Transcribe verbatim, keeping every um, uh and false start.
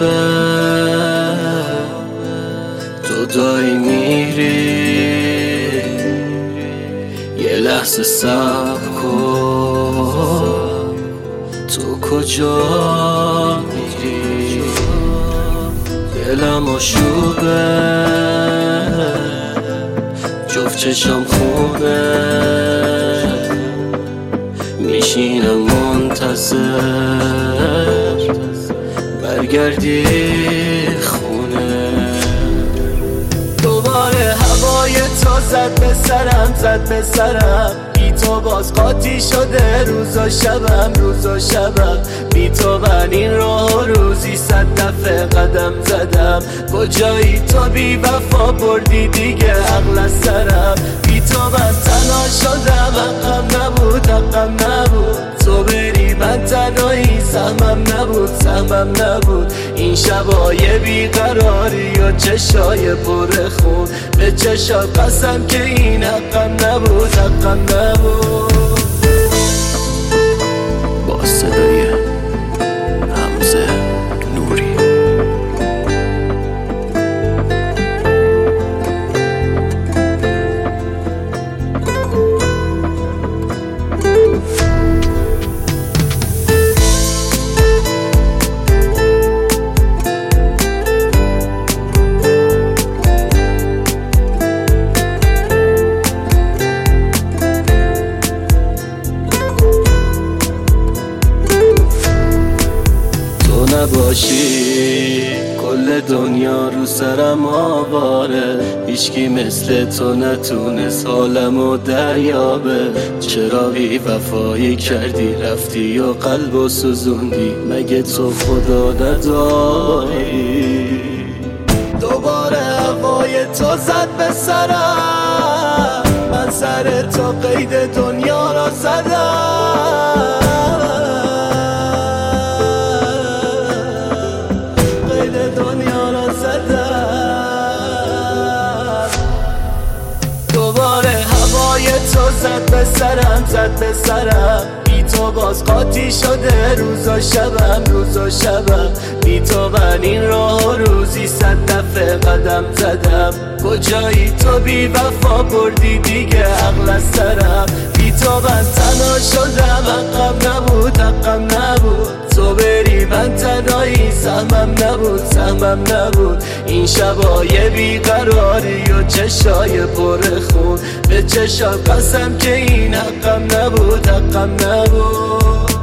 تو دایی میری یه لحظه صبر کن، تو کجا میری؟ دلم آشوبه، جفت چشم خونه، میشینم منتظر برگردی خونه. دوباره هوای تو زد به سرم، زد به سرم، بی تو باز قاطی شده روز و شبم، روز و شبم. بی تو من این راه روزی صد دفعه قدم زدم. کجایی تو بی وفا بردی دیگه عقل از سرم. بی تو من تنها شدم، حقم نبود، حقم نبود تو بری من تنهایی، سهمم نبود، سهمم نبود. این شبای بیقراری و چشای پر خون، به چشات قسم که این حقم نبود، حقم نبود. با صدای حمزه نوری. نباشی کل دنیا رو سرم آواره، هیچکی مثل تو نتونست حالمو دریابه. چرا بی وفایی کردی رفتی و قلبو سوزوندی، مگه تو خدا نداری؟ دوباره هوای تو زد به سرم، من سر تو قید دنیا را زدم. دنیا را زدم. دوباره هوای تو زد به سرم، زد به سرم، بی تو باز قاطی شده روز و شبم، روز و شبم. بی تو من این راه روزی صد دفعه قدم زدم. کجایی تو بی وفا بردی دیگه عقل از سرم. بی تو من تنها شدم، حقم نبود، حقم نبود تو بری من تنهایی، سهمم نبود، سهمم نبود. این شبای بیقراری و چشای پر خون، به چشات قسم که این حقم نبود، حقم نبود.